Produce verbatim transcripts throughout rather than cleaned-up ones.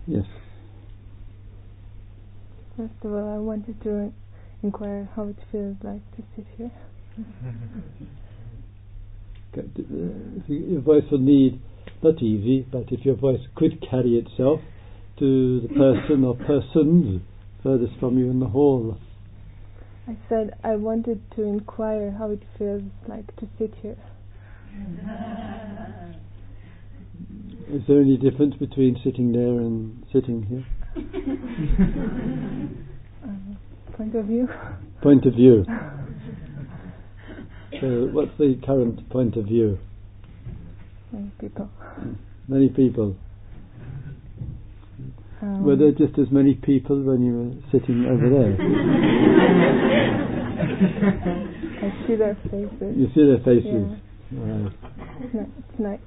Yes. First of all, I wanted to inquire how it feels like to sit here. If your voice will need, not easy, but if your voice could carry itself to the person or persons furthest from you in the hall. I said I wanted to inquire how it feels like to sit here. Is there any difference between sitting there and sitting here? uh, point of view? Point of view. So what's the current point of view? Many people. Many people. Um, Were there just as many people when you were sitting over there? I see their faces. You see their faces? Yeah. Right. It's, ni- it's nice.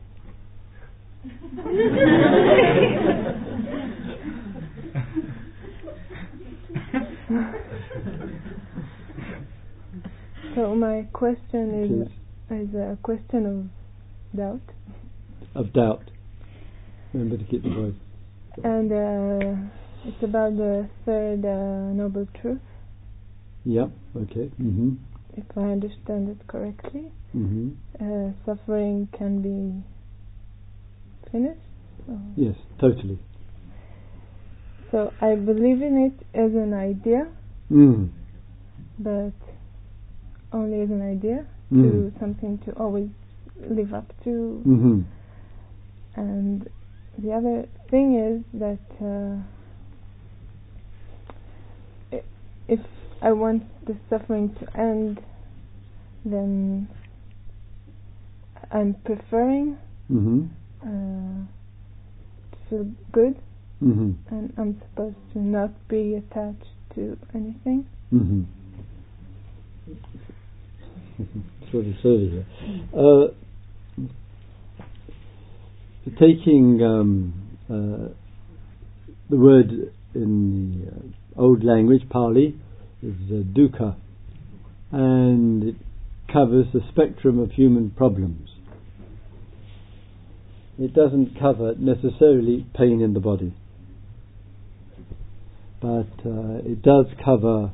So my question is is a question of doubt. Of doubt. Remember to keep the voice. And uh, it's about the third uh, noble truth. Yeah. Okay. Mm-hmm. If I understand it correctly, mm-hmm. uh, suffering can be finished. Or? Yes, totally. So I believe in it as an idea, mm. but only as an idea, mm. to something to always live up to. Mm-hmm. And the other thing is that uh, if I want the suffering to end, then I'm preferring mm-hmm. uh, to feel good, mm-hmm. and I'm supposed to not be attached to anything. Mm-hmm. Sort of silly here. Uh, taking um, uh, the word in the uh, old language, Pali, is uh, dukkha, and it covers the spectrum of human problems. It doesn't cover necessarily pain in the body, but uh, it does cover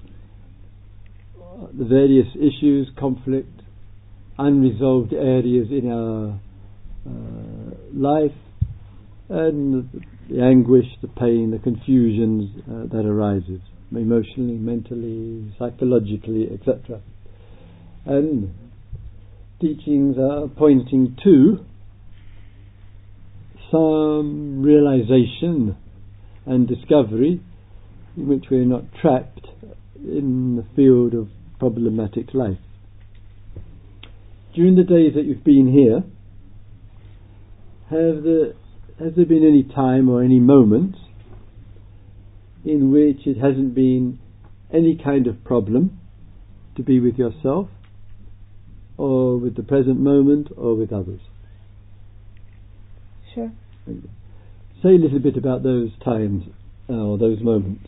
the various issues, conflict, unresolved areas in our uh, life, and the anguish, the pain, the confusions uh, that arises emotionally, mentally, psychologically, et cetera. And teachings are pointing to some realization and discovery in which we're not trapped in the field of problematic life. During the days that you've been here, have the, has there been any time or any moment in which it hasn't been any kind of problem to be with yourself, or with the present moment, or with others? Sure. Say a little bit about those times, uh, or those moments.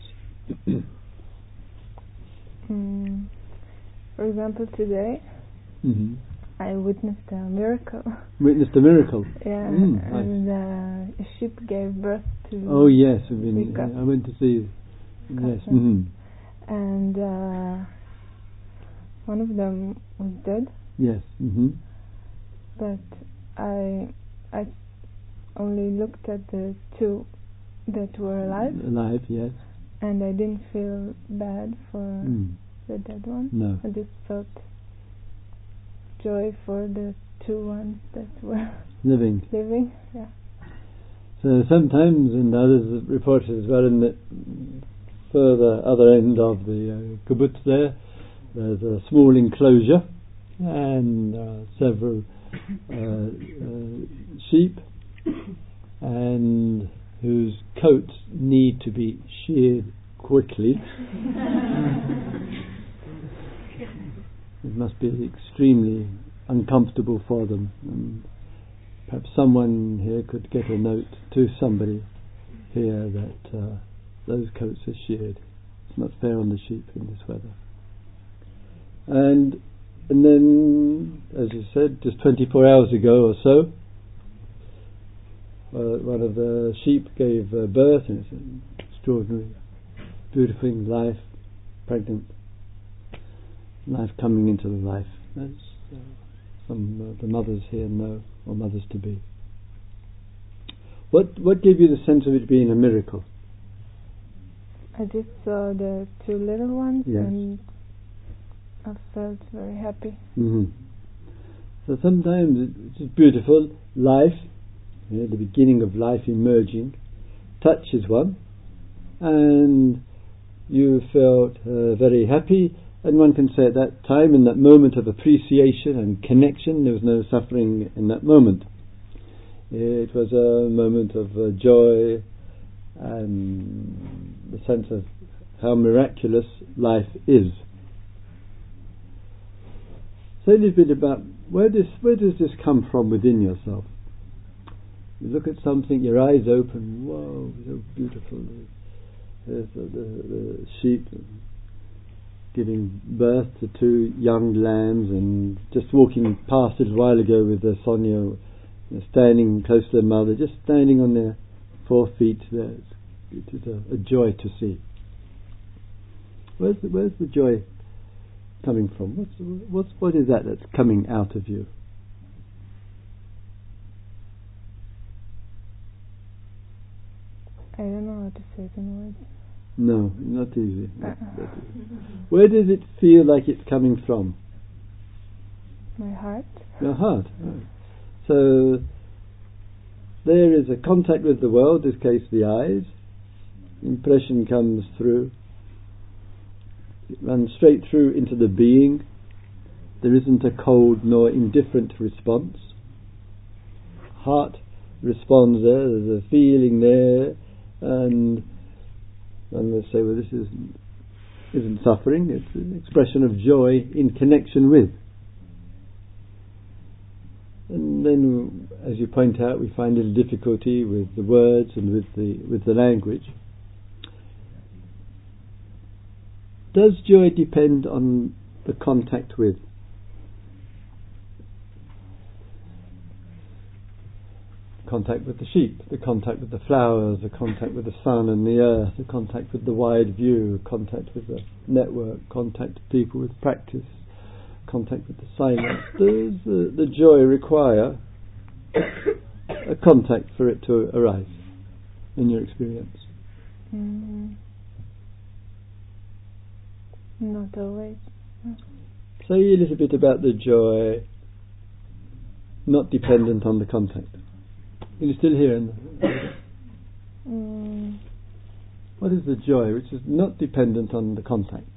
mm. For example, today mm-hmm. I witnessed a miracle. Witnessed a miracle? Yeah, mm, and uh, a sheep gave birth to. Oh yes, I, mean, I went to see. Yes. Mm-hmm. And uh, one of them was dead. Yes. Mm-hmm. But I, I only looked at the two that were alive. Alive, yes. And I didn't feel bad for mm. the dead one. No. I just felt joy for the two ones that were living. Living, yeah. So sometimes, and others reported as well, in the further other end of the uh, kibbutz there, there's a small enclosure, and there are several uh, uh, sheep, and whose coats need to be sheared quickly. It must be extremely uncomfortable for them, and perhaps someone here could get a note to somebody here that uh, those coats are sheared. It's not fair on the sheep in this weather. And and then, as you said, just twenty-four hours ago or so, uh, one of the sheep gave uh, birth, and it's an extraordinary, beautiful life, pregnant life coming into the life. That's uh, some uh, the mothers here know, or mothers to be. What what gave you the sense of it being a miracle? I just saw the two little ones, Yes. and I felt very happy. Mm-hmm. So sometimes it's just beautiful life, you know, the beginning of life emerging, touches one, and you felt uh, very happy. And one can say at that time, in that moment of appreciation and connection, there was no suffering in that moment. It was a moment of uh, joy and the sense of how miraculous life is. Say a little bit about where does where does this come from within yourself? You look at something, your eyes open. Whoa, so beautiful! There's the, the, the sheep giving birth to two young lambs, and just walking past it a while ago with uh, Sonia, you know, standing close to their mother, just standing on their four feet there. It's, it is a, a joy to see. Where's the, where's the joy coming from? What's, what's what is that that's coming out of you? I don't know how to say it in words. No, not easy. Not, Uh-uh. not easy. Where does it feel like it's coming from? My heart. Your heart. Right. So there is a contact with the world, in this case the eyes. Impression comes through. It runs straight through into the being. There isn't a cold nor indifferent response. Heart responds there, there's a feeling there, and one will say, well, this isn't, isn't suffering, it's an expression of joy in connection with. And then, as you point out, we find a little difficulty with the words and with the with the language. Does joy depend on the contact with? Contact with the sheep, the contact with the flowers, the contact with the sun and the earth, the contact with the wide view, contact with the network, contact with people with practice, contact with the silence. Does the, the joy require a contact for it to arise in your experience? Mm. Not always. Say a little bit about the joy not dependent on the contact. Can you still hear? Mm. What is the joy which is not dependent on the contact?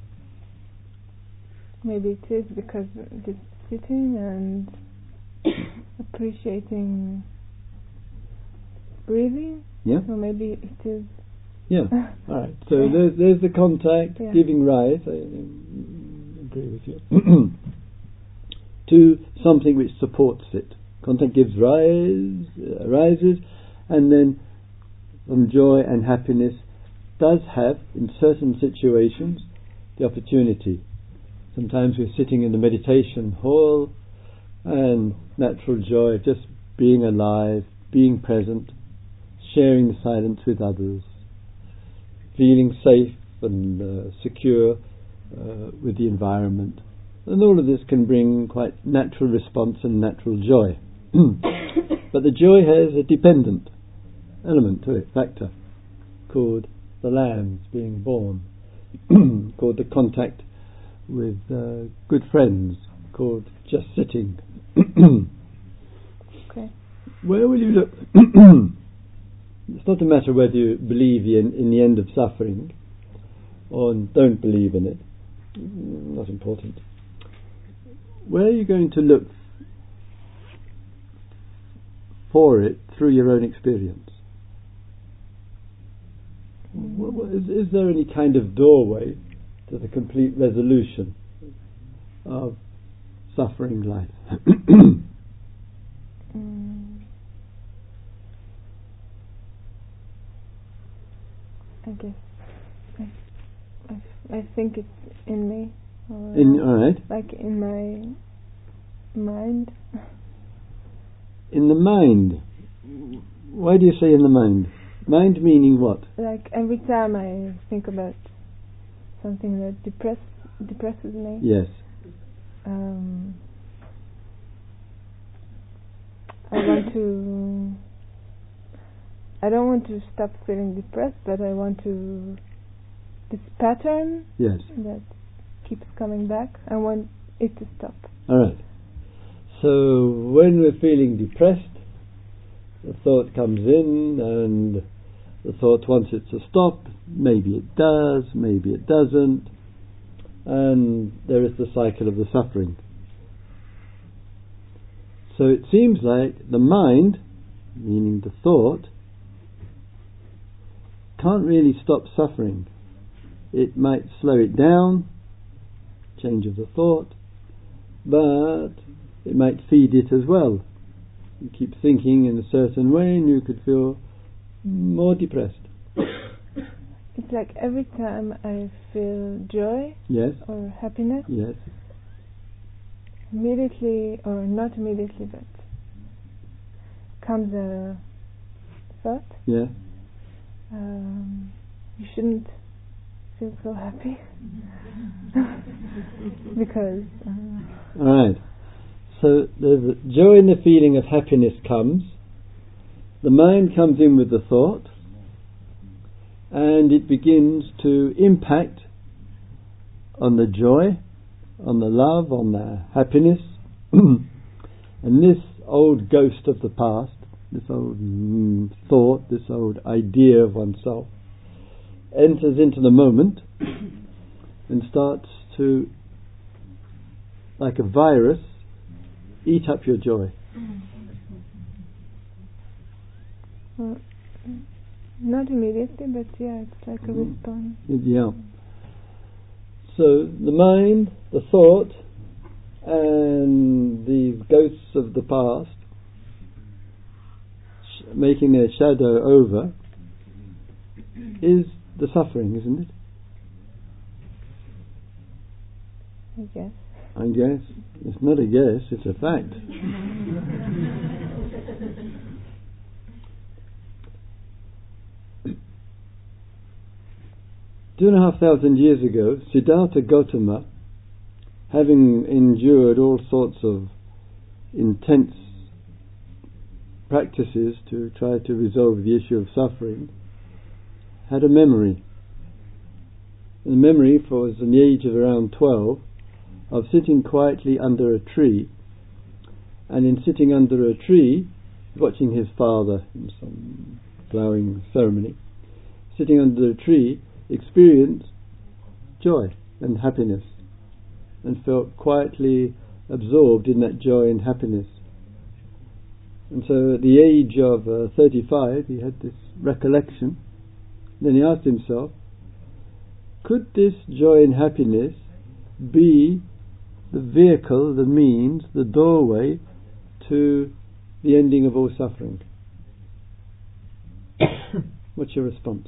Maybe it is because just sitting and appreciating breathing. Yeah? Or maybe it is. Yeah. Alright. So there's, there's the contact Yeah. giving rise, I um, agree with you, to something which supports it. Contact gives rise, uh, rises, and then from joy and happiness does have, in certain situations, the opportunity. Sometimes we're sitting in the meditation hall and natural joy of just being alive, being present, sharing the silence with others, feeling safe and uh, secure uh, with the environment. And all of this can bring quite natural response and natural joy. But the joy has a dependent element to it, factor, called the lambs being born, called the contact with uh, good friends, called just sitting. Okay. Where will you look? It's not a matter whether you believe in, in the end of suffering or don't believe in it. Not important. Where are you going to look for it through your own experience? Mm. What, what, is, is there any kind of doorway to the complete resolution of suffering life? Mm. I guess I, I, I think it's in me. Or In, all right. like in my mind. In the mind. Why do you say in the mind? Mind meaning what? Like every time I think about something that depress, depresses me. Yes. Um, I want to. I don't want to stop feeling depressed, but I want to. This pattern. Yes. That keeps coming back. I want it to stop. All right. So when we're feeling depressed, the thought comes in, and the thought wants it to stop. Maybe it does, maybe it doesn't, and there is the cycle of the suffering. So it seems like the mind, meaning the thought, can't really stop suffering. It might slow it down, change of the thought, but it might feed it as well. You keep thinking in a certain way and you could feel more depressed. It's like every time I feel joy, yes, or happiness, yes, immediately, or not immediately, but comes a thought. yeah. Um, you shouldn't feel so happy because. Uh, All right. So the joy in the feeling of happiness comes. The mind comes in with the thought, and it begins to impact on the joy, on the love, on the happiness. And this old ghost of the past, this old mm, thought, this old idea of oneself, enters into the moment and starts to, like a virus, eat up your joy. Well, not immediately, but yeah, it's like a Mm. response. Yeah. So the mind, the thought, and these ghosts of the past sh- making their shadow over is the suffering, isn't it? I guess. I guess. It's not a guess, it's a fact. Two and a half thousand years ago, Siddhartha Gautama, having endured all sorts of intense practices to try to resolve the issue of suffering, had a memory. The memory for was in the age of around twelve, of sitting quietly under a tree, and in sitting under a tree, watching his father in some ploughing ceremony, sitting under a tree, experienced joy and happiness, and felt quietly absorbed in that joy and happiness. And so at the age of uh, thirty-five, he had this recollection. Then he asked himself, could this joy and happiness be the vehicle, the means, the doorway to the ending of all suffering? What's your response?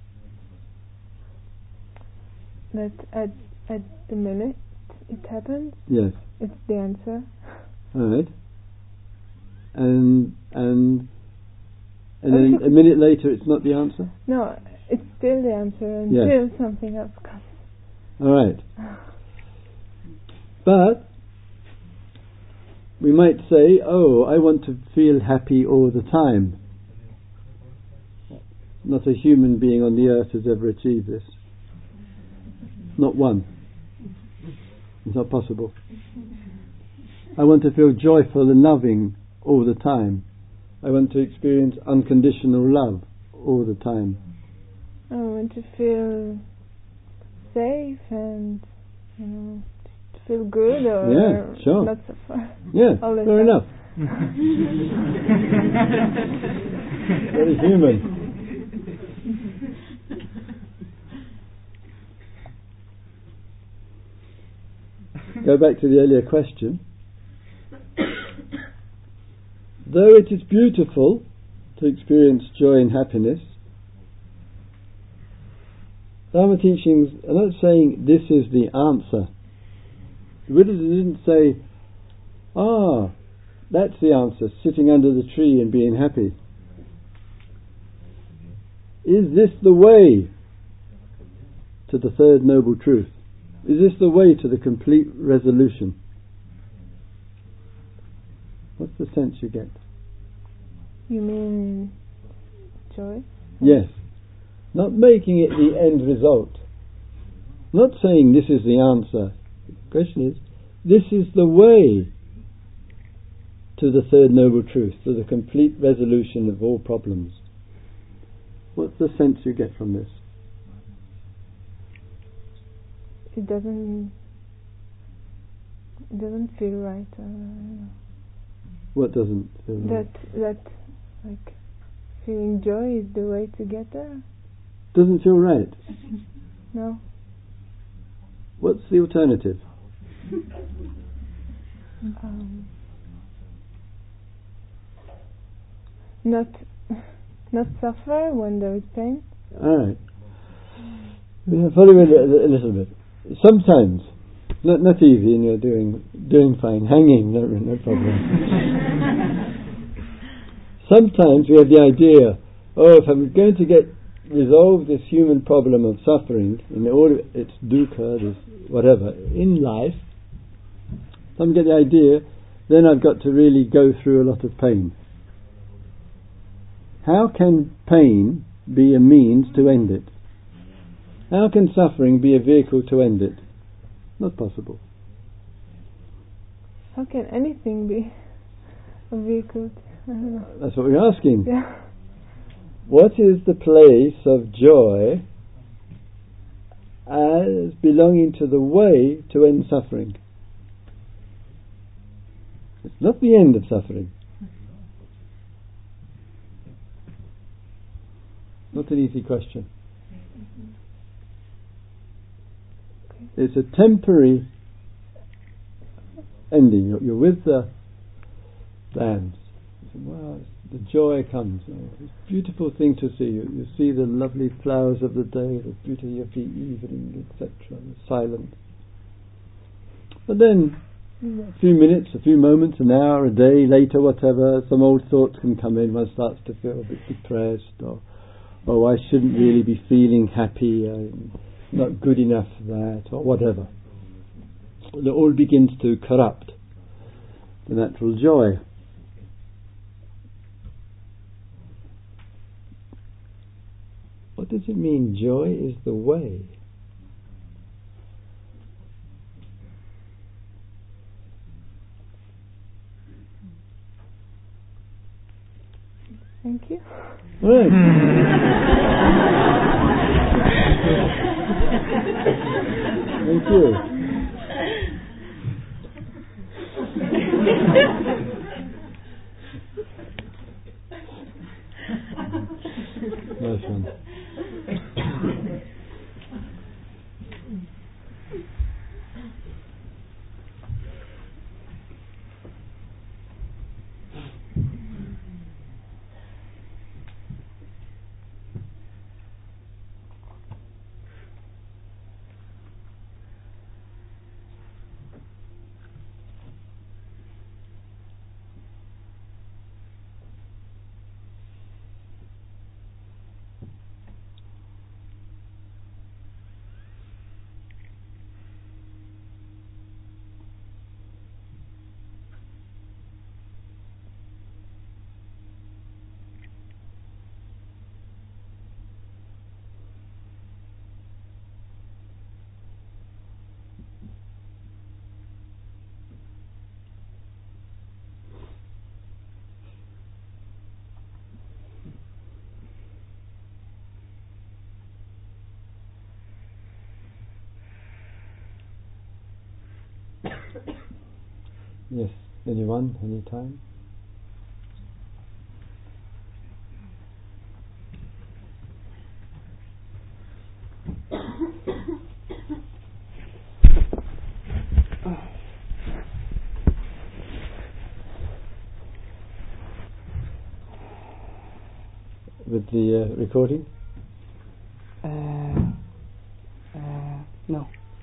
That at at the minute it happens. Yes. It's the answer. All right. And and and then a minute later, it's not the answer. No, it's still the answer until yes. something else comes. All right. But we might say, "Oh, I want to feel happy all the time." Not a human being on the earth has ever achieved this. Not one. It's not possible. I want to feel joyful and loving all the time. I want to experience unconditional love all the time. I want to feel safe and, you know, to feel good, or yeah, sure. not so far. Yeah, fair enough. Very human. Go back to the earlier question. Though it is beautiful to experience joy and happiness, Dharma teachings are not saying this is the answer. The Buddha didn't say, ah, that's the answer, sitting under the tree and being happy. is this the way to the third noble truth? Is this the way to the complete resolution? What's the sense you get? You mean joy? Yes. Not making it the end result. Not saying this is the answer. The question is, this is the way to the third noble truth, to the complete resolution of all problems. What's the sense you get from this? It doesn't. It doesn't feel right. Uh, what doesn't feel right? That that like feeling joy is the way to get there. Doesn't feel right. No. What's the alternative? Um, not not suffer when there is pain. All right. Yeah, follow me a, a little bit. Sometimes, not not easy, and you're doing doing fine, hanging, no, no problem. Sometimes we have the idea, oh, if I'm going to get resolve this human problem of suffering, in order it's dukkha, this whatever in life, I'm get the idea, then I've got to really go through a lot of pain. How can pain be a means to end it? How can suffering be a vehicle to end it? Not possible. How can anything be a vehicle? I don't know. That's what we're asking. Yeah. What is the place of joy as belonging to the way to end suffering? It's not the end of suffering. Not an easy question. It's a temporary ending. You're, you're with the lambs. Wow, the joy comes. Oh, it's a beautiful thing to see. You, you see the lovely flowers of the day, the beauty of the evening, et cetera. The silence. But then, a few minutes, a few moments, an hour, a day later, whatever, some old thoughts can come in. One starts to feel a bit depressed, or oh, I shouldn't really be feeling happy. I'm not good enough for that, or whatever. It all begins to corrupt the natural joy. What does it mean, joy is the way? Thank you. Right. Thank you. Nice one. Yes, anyone, anytime? With the uh, recording?